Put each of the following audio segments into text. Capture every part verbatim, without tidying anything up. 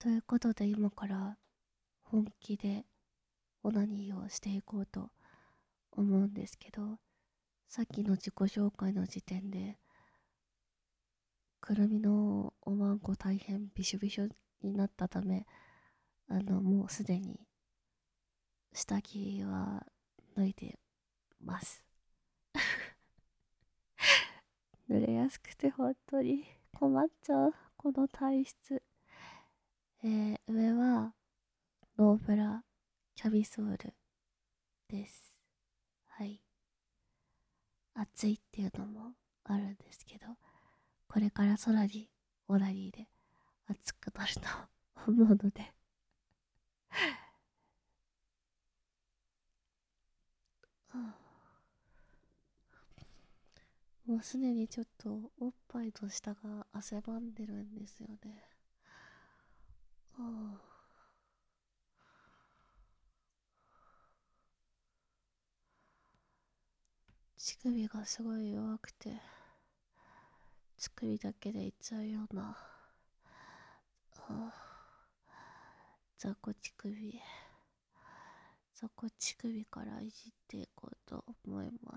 ということで今から本気でオナニーをしていこうと思うんですけど、さっきの自己紹介の時点でくるみのおまんこ大変びしょびしょになったため、あのもうすでに下着は脱いでます。濡れやすくて本当に困っちゃうこの体質。えー、上はノーブラキャミソールです。はい。暑いっていうのもあるんですけど、これからさらにオナニーで暑くなると思うのでもうすでにちょっとおっぱいと下が汗ばんでるんですよね。乳首がすごい弱くて、乳首だけでいっちゃうような雑魚乳首雑魚乳首からいじっていこうと思います。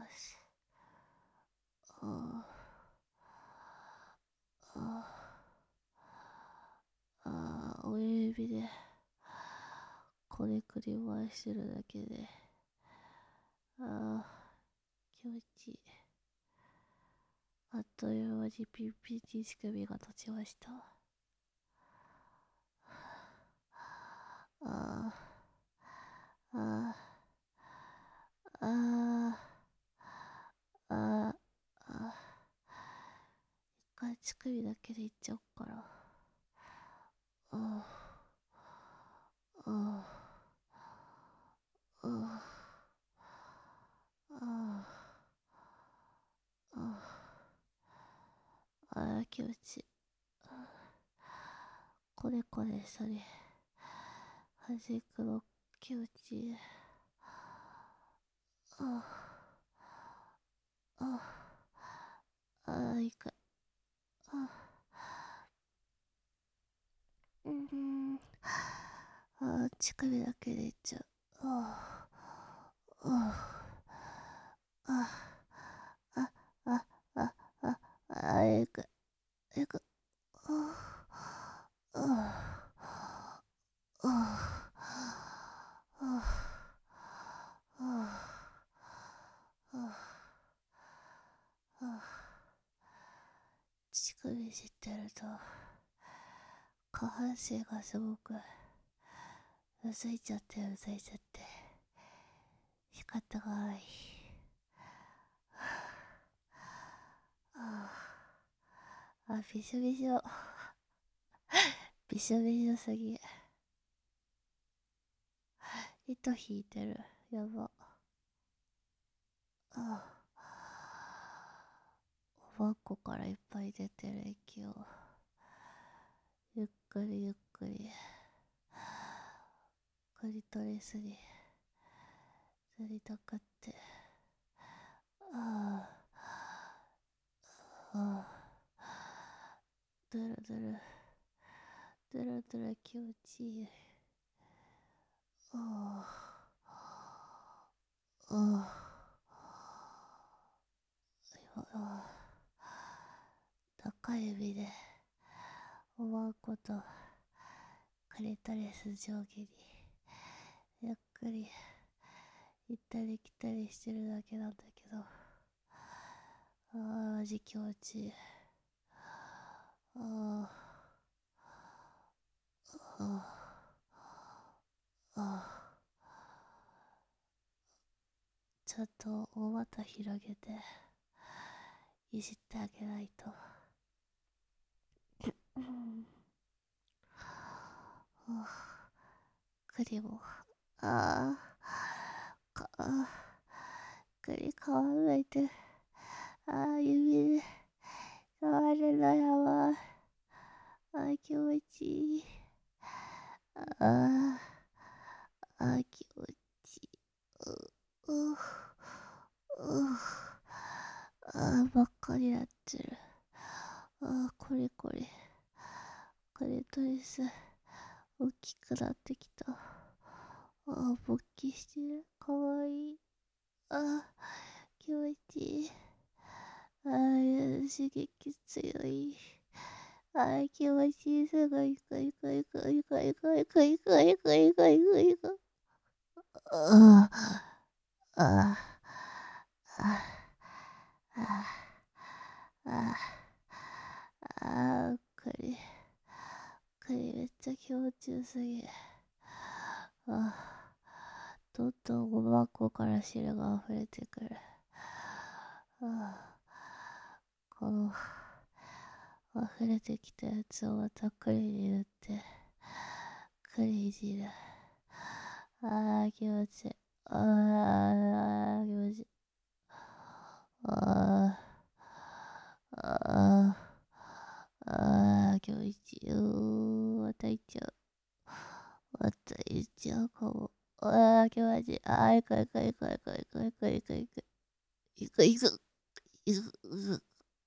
ああああ、親指でこねくり回してるだけで、ああ、気持ちいい。あっという間にピンピンに乳首が立ちました。ああ、ああ、ああ、ああ、一回乳首だけでいっちゃおっから。ああ、ああ、ああ、ああ、ああ、気持ちいい。これこれそれ端っこの気持ちいい。ああ、ああ、いいか。あうん、ああ、乳首だけでいっちゃう。ああ、ああ、ああ、ああ、ああ、いいか、いいか。ああ、ああ、ああ、乳首知ってると下半身がすごくうずいちゃってうずいちゃって仕方がない。ああ、びしょびしょびしょびしょすぎ。糸引いてる。やば。あおばっこからいっぱい出てる息をゆっくりゆっくりクリトリスにずりたかって、ああ、ああ、ドゥルドゥルドゥルドゥル気持ちいい。ああ、ああ、高い指で思うことクリトリス上下にゆっくり行ったり来たりしてるだけなんだけど、ああ、マジ気持ちいい。ああ、ああ、ああ、ちょっと大股広げていじってあげないと。うん、ああ、栗も、ああ、か、栗皮むいて、ああ、指で触るのやばい。ああ、気持ちいい。ああ、ああ、気持ちいい。う、う、う、ああ、ばっかりやってる。ああ、これこれ。クリトリス、 大きくなってきた。ああ、勃起してる。かわいい。ああ、気持ちいい。ああ、刺激強い。ああ、気持ちいい。すごい、ごい、ごい、ごい、ごい、ごい、ごい、ごい、ごい、ごい、ごい、ごい。ああ、ああ、ああ、ああ、ああ、これ、これめっちゃ気持ちよすぎ。ああ、とうとうごまっこから汁が溢れてくる。ああ、この、溢れてきたやつをまた栗に塗って、栗いじる。ああ、気持ちいい。ああ、気持ちいい。ああ、ああ、ああ、気持ちいい。うー、またいっちゃう。またいっちゃうかも。ああ、気持ちいい。ああ、いくいくいくいくいくいくいくいく。いくいく。いくいく。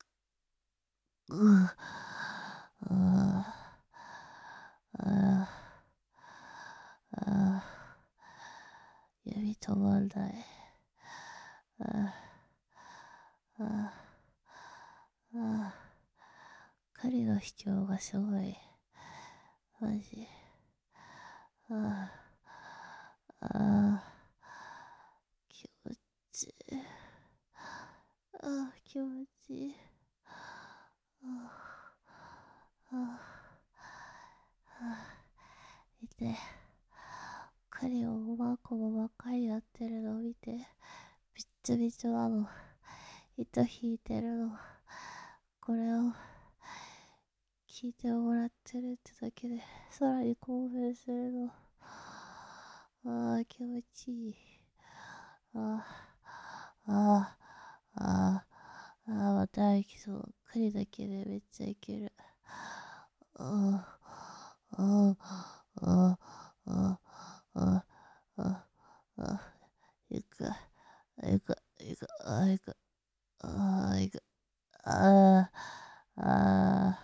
うああ、ああ、指止まんない。ああ、ああ、ああ、彼の主張がすごい。マジ。ああ、ああ、気持ちいい。ああ、気持ちいい。ああ、ああ、ああ、見て。彼をマーコもばっかりやってるのを見て、びっちょびちょなの。糸引いてるの。これを聞いてもらってるってだけで、さらに興奮するの。ああ、気持ちいい。ああ、ああ、ああ、ああ、またいきそう。栗だけでめっちゃいける。ああ、ああ、ああ、ああ、ああ、あ、いく、いく、いく、あ、いく、あ、いく、ああ、あ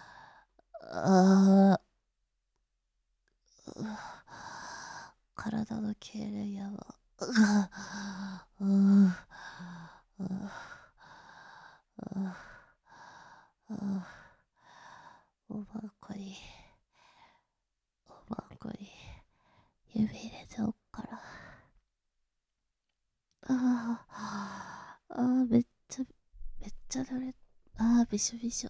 あ、ああ、体の痙攣やば。うん、ああ、ああ、おばんこに、おばんこに指入れておっから。ああ、ああ、めっちゃ、めっちゃ濡れ、ああ、びしょびしょ。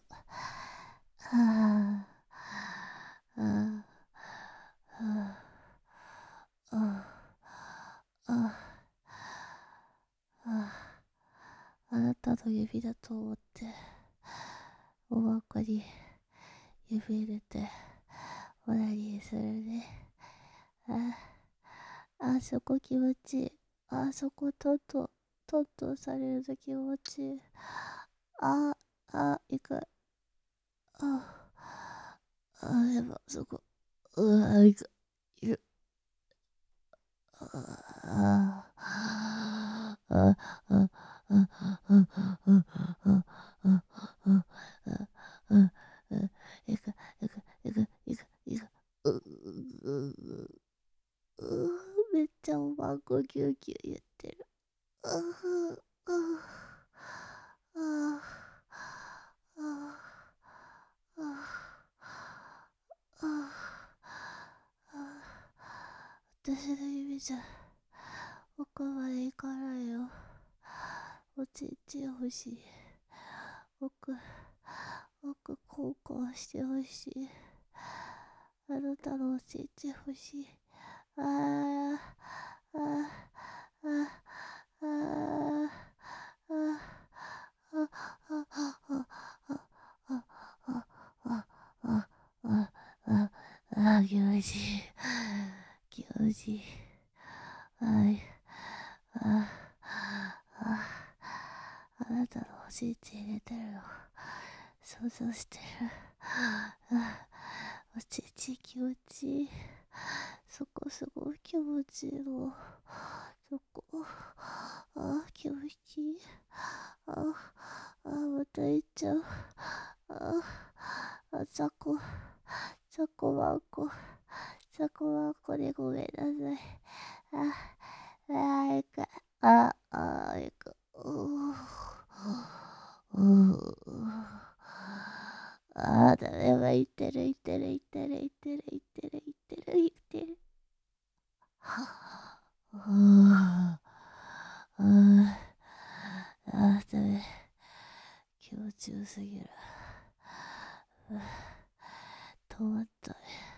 ああ、ああ、ああ、ああ、ああ、あなたの指だと思って、おばんこに指入れて、おなりするね。ああ、あそこ気持ちいい。あそこトントン、トントンされると気持ちいい。ああ、あ、いく。ああ、やば、そこ。うわ、いく。いく。ああ、ああ、ああ、ああ、ああ、ああ、いく、いく、いく、いく、いく。うううめっちゃおばんこぎゅうぎゅう言ってる。ああ、ああ、ああ、ああ、私の指じゃ奥まで行かないよ。おちんちん欲しい。奥、奥交換してほしい。あなたのおちんちん欲しい。ああ、ああ、ああ、ああ、ああ、ああ、ああ、ああ、ああ、あ、気持ちいい。気持ちいい。はい。ああ、あなたのおちんちん入れてるの想像してる。あ、おちんちん気持ちいい。そこすごい気持ちいいの。そこ。あ、気持ちいい。あ、あ、また行っちゃう。あ、あ、ザコ、ザコワンコ。 そこはこでごめんなさい。あ、あ、いか、あ、あ、いか、うううあ、だめは言ってる言ってる言ってる言ってる言ってる言ってる言ってる。はあ、あ、あ、だめ。気持ちよすぎる。止まったね。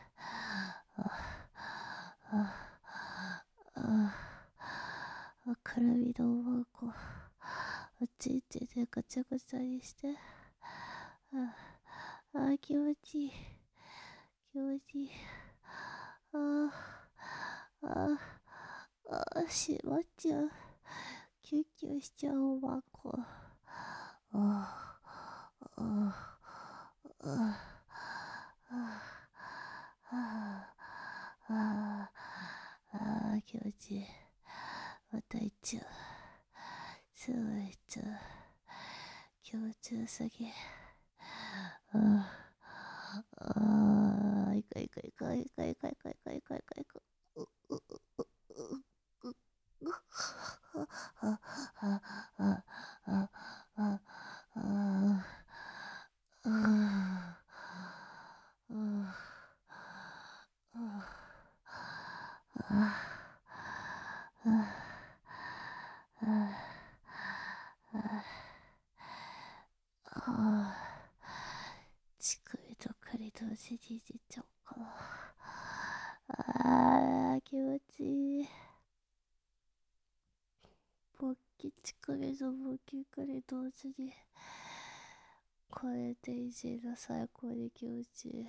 カルビのおばあこ、あっち行っててガチャガチャにして。ああ、気持ちいい。気持ちいい。ああ、ああ、しまっちゃう。キュンキュンしちゃうおばあこ。ああ、ああ、ああ、ああ、ああ、気持ちいい。また行っちゃう。すぐ行っちゃう。気持ちよすぎ。ああ、ああ、いかいかいかいかいかいかいかいかいかいか。う、う、う、う、う、う、あ、あ、あ、あ、あ、あ、あ、あ、乳首と栗同時にいじっちゃおうかな。あー、気持ちいい。勃起乳首と勃起栗同時にこれでいじる最高に気持ちいい。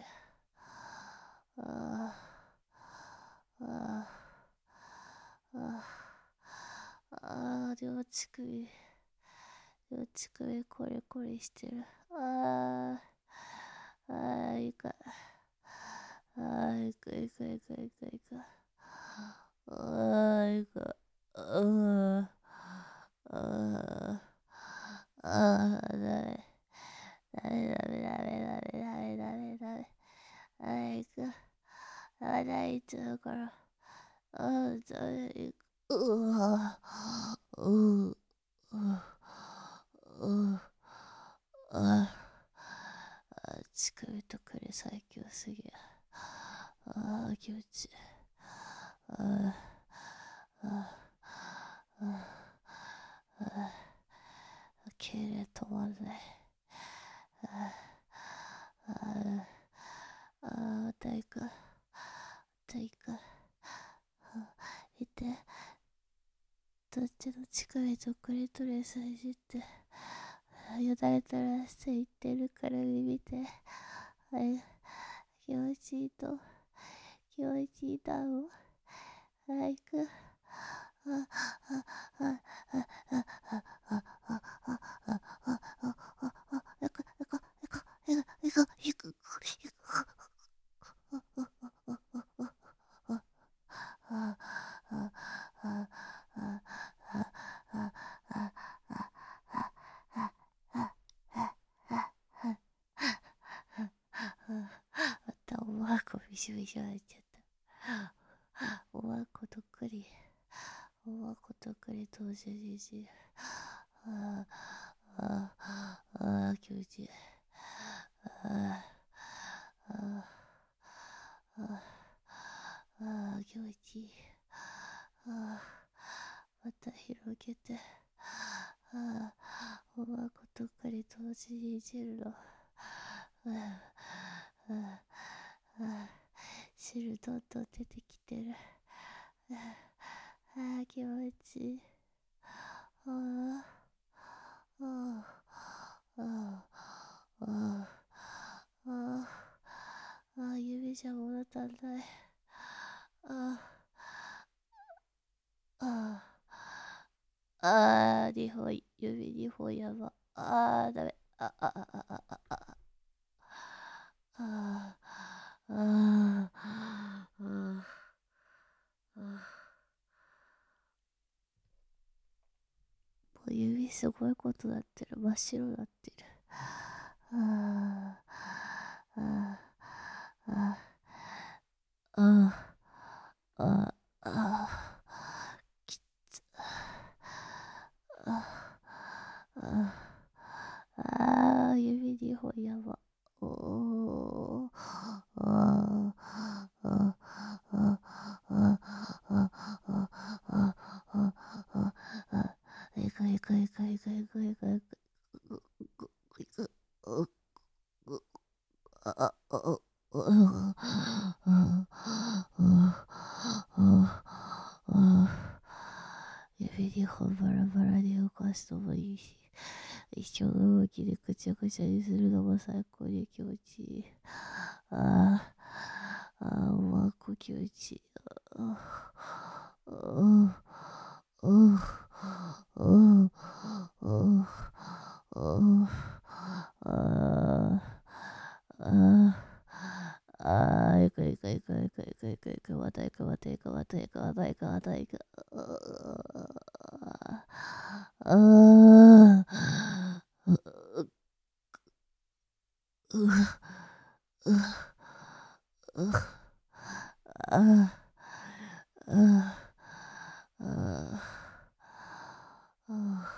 あー、あー、あー、あー、両乳首、両乳首コリコリしてる。あー、あー、いいか。あー、いくいくいくいくいく。あー、いく。あー、あー、あー、だめ。ダメダメダメダメダメダメダメ。あー、いく。あだいつだから。あー、ダメ、いく。うわー、うー、うー、うー、あー、乳首と栗最強すぎる。あー、気持ちいい。あー、あー、あー、あー、痙攣止まんない。あー、あー、あー、また行く。また行く。見て。どっちの乳首とクリトリスいじって。よだれ垂らしていってるから見て。はい。気持ちいいと。気持ちいいだろう。はい、行く。あ、あ、あ、あ、あ、あ、あ、あ、あ、あ、あ、あ、あ、あ、あ、行く、行く、行く、行く、行く、行く、行く。あ、あ、あ、あ、あ、あ、またおばあこびしょびしょになっちゃった。おばあことくり。おばあことくり同時にし。ああ、ああ、気持ちいい。ああ、ああ、気持ちいい。ああ、また広げて。ああ、おばあことくり同時にいじるの。ああ、ああ、汁どんどん出てきてる。ああ、気持ちいい。ああ、ああ、ああ、ああ、ああ、指じゃ物足んない。ああ、ああ、二本、指二本やば。ああ、ダメ。あ、あ、あ、あ、あ、あ、あ、あ、あ、あ、あ、あ、もう指すごいことなってる。真っ白なってる。ああ、ああ、ああ、あすのもいいし、一緒の動きでぐちゃぐちゃにするのも最高に気持ちいい。ああ、ああ、まあ、こ気持ちいい。ああ、ああ、ああ、ああ、ああ、いくいくいくいくいくいくいく、またいくまたいくまたいくまたいくまたいく。ああ、う、う、う、う、ああ、ああ、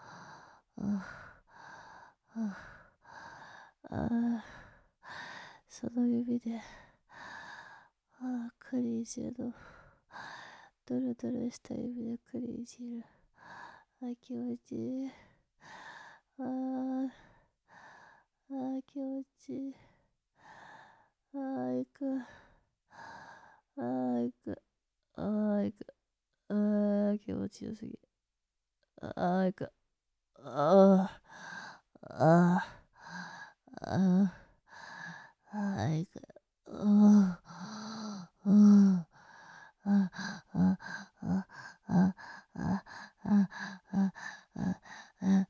ああ、その指で、ああ、クリージルの、ドロドロした指でクリージル。ああ、気持ちいい。ああ、ああ、気持ちいい。ああ、行く。ああ、行く。ああ、行く。ああ、気持ちよすぎ。ああ、行く。ああ、ああ、ああ、ああ、行く。ああ、ああ、ああ、ああ、ああ、ああ、あ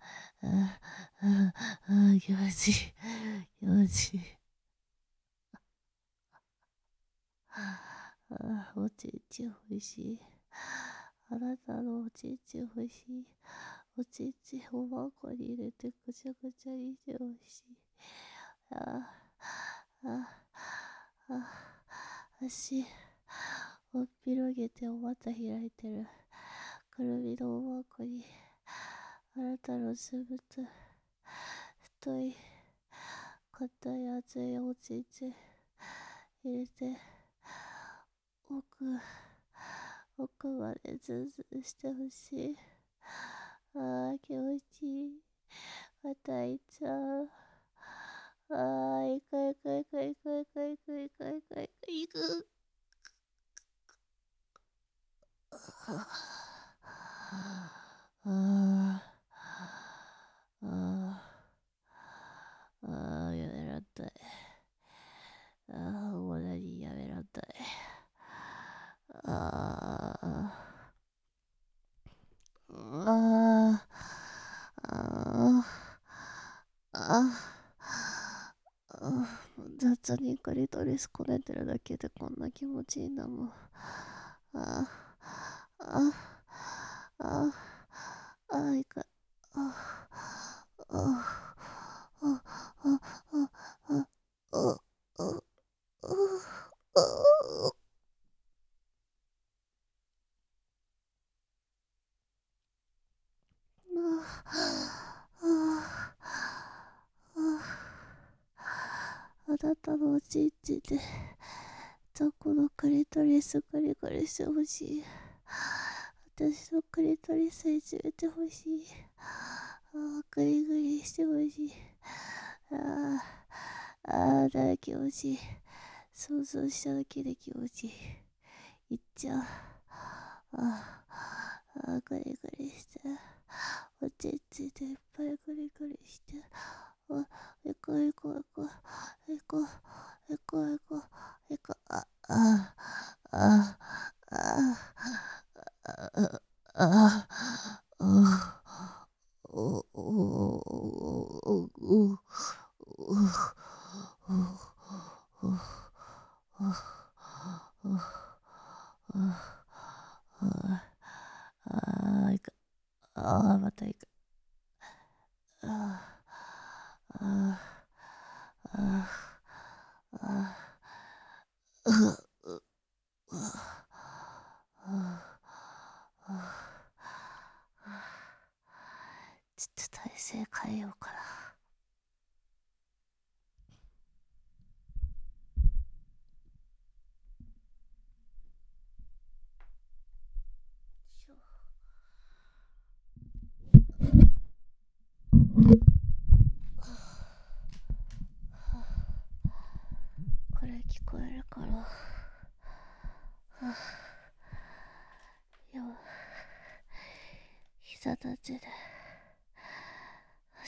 あ、気持ちいい。気持ちいい。ああ、おちんち欲しい。あなたのおちんち欲しい。おちんちをマンコに入れてぐちゃぐちゃにして欲しい。ああ、ああ、ああ、足を広げてお股開いてる。くるみのおまんこにあなたのつぶと太い硬い熱いおちんち入れて奥奥までズンズンしてほしい。ああ、気持ちいい。またいちゃう。ああ、いくいくいくいくいくいくいくいくいくいく。ああ、ああ、ああ、やめらんない。ああ、もう何やめらんない。ああ、ああ、ああ、あ雑にクリトリスこねてるだけでこんな気持ちいいんだもん。ああ、ああ、ああ、いか、ああ、ああ、ああ、ああ、ああ、ああなたのおちんちんでどこのクリトリスクリクリしてほしい。私のクリトリスいじめてほしい。ああ、グリグリしてほしい。ああ、ああ、だ気持ちいい。想像しただけで気持ちいい。いっちゃう。ああ、ああ、グリグリして。おちんちんでいっぱいグリグリして。あ、行こう行こう行こう。行こう行こう行こう。行こう。あ、あ、あ、あ、あ、あ、あ、お、お、お、お、あ、いく。あ、またいく。あ、あ、あ、あ、ちょっと体勢変えようかな。これ聞こえるから。はあ、よ、膝立ちで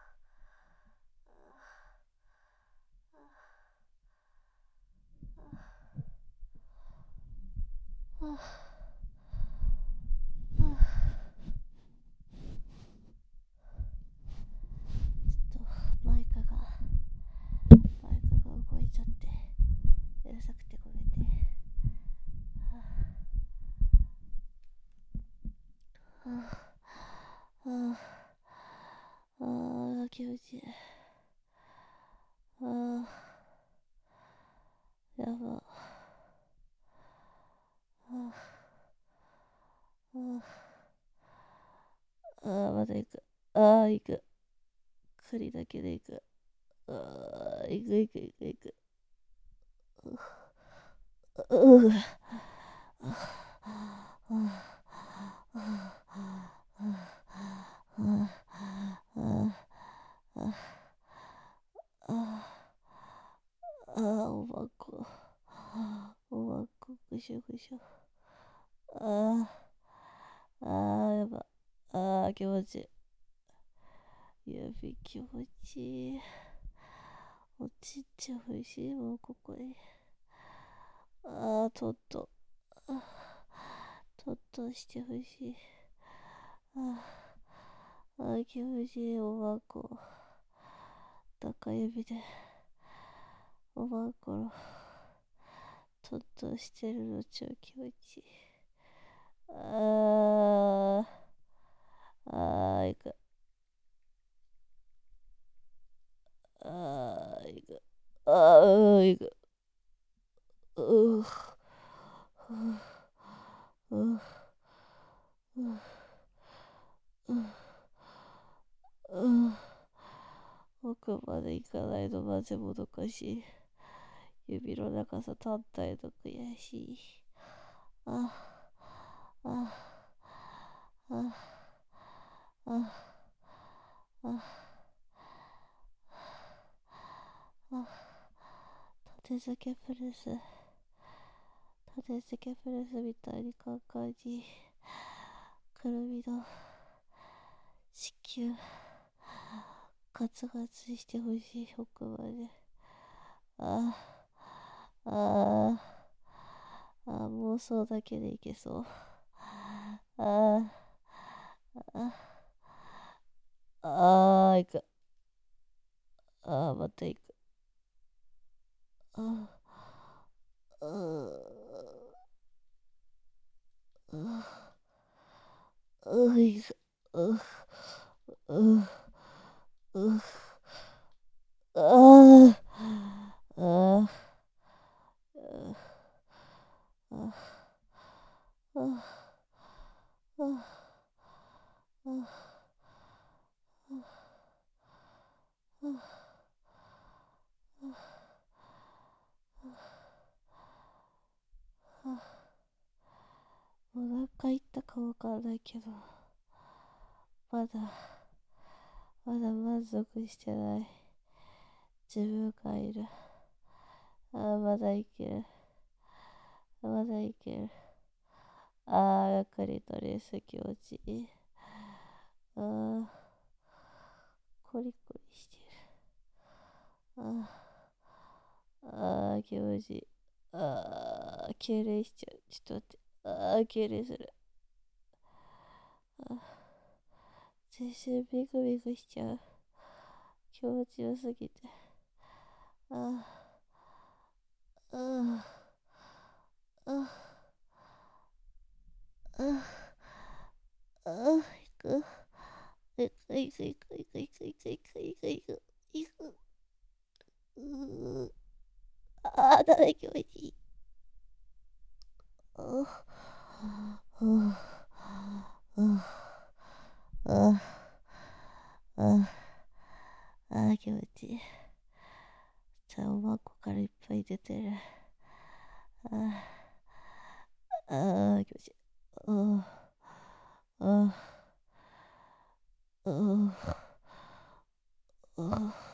あああちょっとマイクがマイクが動いちゃってうるさくてごめんね。あああああ気持ちいい。ああやば。ああああまだ行く。ああ行く。栗だけで行く。ああ行く行く行く行く。ううああおばっこ。おばっこぐしょぐしょ。ああああやば。ああ気持ちいい。指気持ちいい。落ちてほしいもうここに。ああとっと。あとっとしてほしい。あああ気持ちいいおばっこ。高指でおばっこのとっとしてるの超気持ちいい。ああああいく。ああいく。ああいく。うううううう奥まで行かないのマジもどかしい。指の長さ単体の悔しい。ああああああ立て付けプレス立て付けプレスみたいにカンカンにくるみの子宮ガツガツしてほしい奥まで。あああああ妄想だけでいけそう。あああああいく。ああまたいく。ああああいく。うううああああああお腹いったかわかんないけどまだまだ満足してない自分がいる。ああまだいける。まだいける。ああクリトリス気持ちいい。ああコリコリしてる。あああ気持ちいい。ああ敬礼しちゃう。ちょっと待って。ああ敬礼する。あ全身ビクビクしちゃう。 気持ちよすぎて。ああ、ああ、ああ、ああ、行く。行く行く行く行く行く行く行く行く行く行く。うー、ああ、だめ、気持ちいい。ああ、ああ、ああ、ああ、気持ちいい。茶をまこからいっぱい出てる。ああ、ああ、気持ちいい。ああ、ああ、ああ、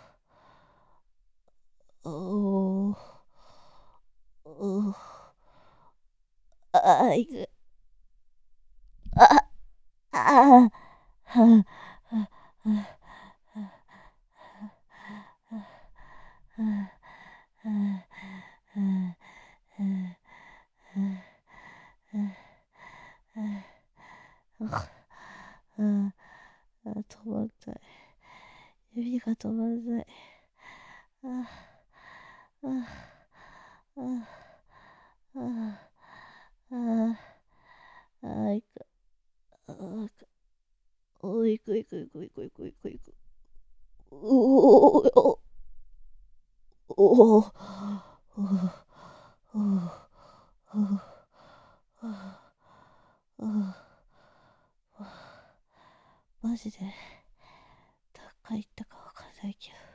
おー、おー、ああ、いく。ああ、ああ、はあ、はあ、はあ、はあ、止まんない。指が止まんない。ああ、ああ、ああ、ああ、ああ、いく。ああ、いく。おいくいくいくいくいくいくいく。おおおおマジで高いったかわかんないけど。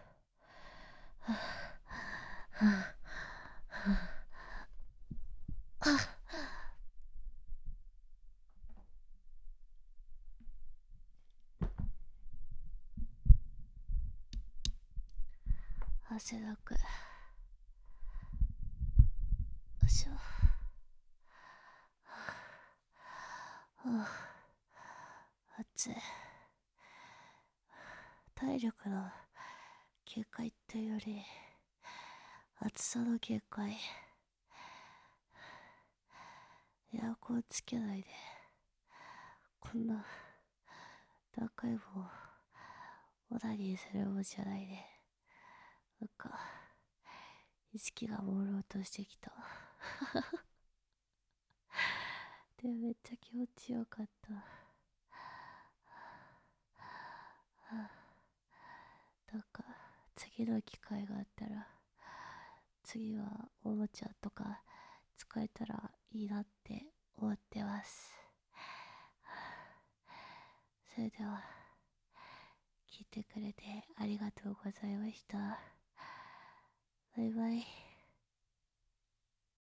汗だく。足を。暑い。体力の警戒っていうより暑さの警戒。エアコンつけないでこんな何回もオナニーするもんじゃないで。なんか意識が朦朧としてきた。でもめっちゃ気持ちよかった。なんか次の機会があったら次はおもちゃとか使えたらいいなって思ってます。それでは聞いてくれてありがとうございました。バイバイ。